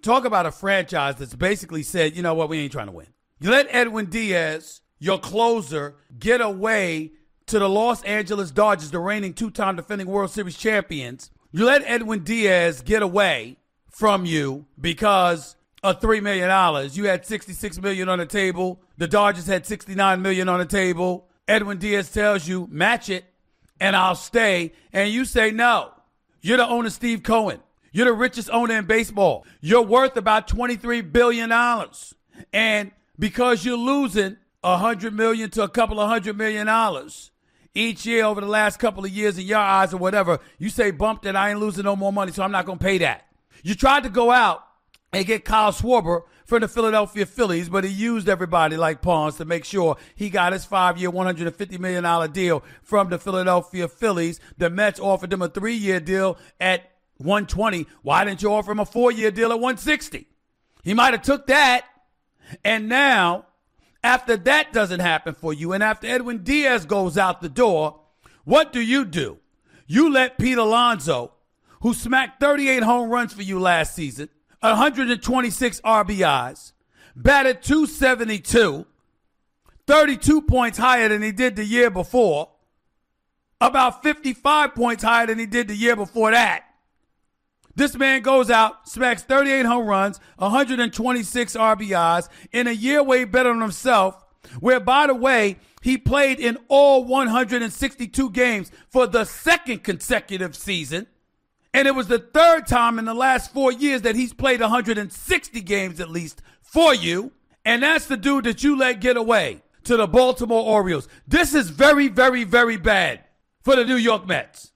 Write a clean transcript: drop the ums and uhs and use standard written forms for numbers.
talk about a franchise that's basically said, you know what, we ain't trying to win. You let Edwin Diaz, your closer, get away to the Los Angeles Dodgers, the reigning two-time defending World Series champions. You let Edwin Diaz get away from you because of $3 million. You had $66 million on the table. The Dodgers had $69 million on the table. Edwin Diaz tells you, match it, and I'll stay. And you say no. You're the owner, Steve Cohen. You're the richest owner in baseball. You're worth about $23 billion. And because you're losing $100 million to a couple of $100 million each year over the last couple of years in your eyes or whatever, you say, bump that, I ain't losing no more money, so I'm not going to pay that. You tried to go out and get Kyle Schwarber from the Philadelphia Phillies, but he used everybody like pawns to make sure he got his 5-year, $150 million deal from the Philadelphia Phillies. The Mets offered him a 3-year deal at $120. Why didn't you offer him a 4-year deal at $160? He might have took that. And now, after that doesn't happen for you, and after Edwin Diaz goes out the door, what do? You let Pete Alonso, who smacked 38 home runs for you last season, 126 RBIs, batted .272, 32 points higher than he did the year before, about 55 points higher than he did the year before that. This man goes out, smacks 38 home runs, 126 RBIs in a year way better than himself, where, by the way, he played in all 162 games for the second consecutive season. And it was the third time in the last 4 years that he's played 160 games at least for you. And that's the dude that you let get away to the Baltimore Orioles. This is very, very, very bad for the New York Mets.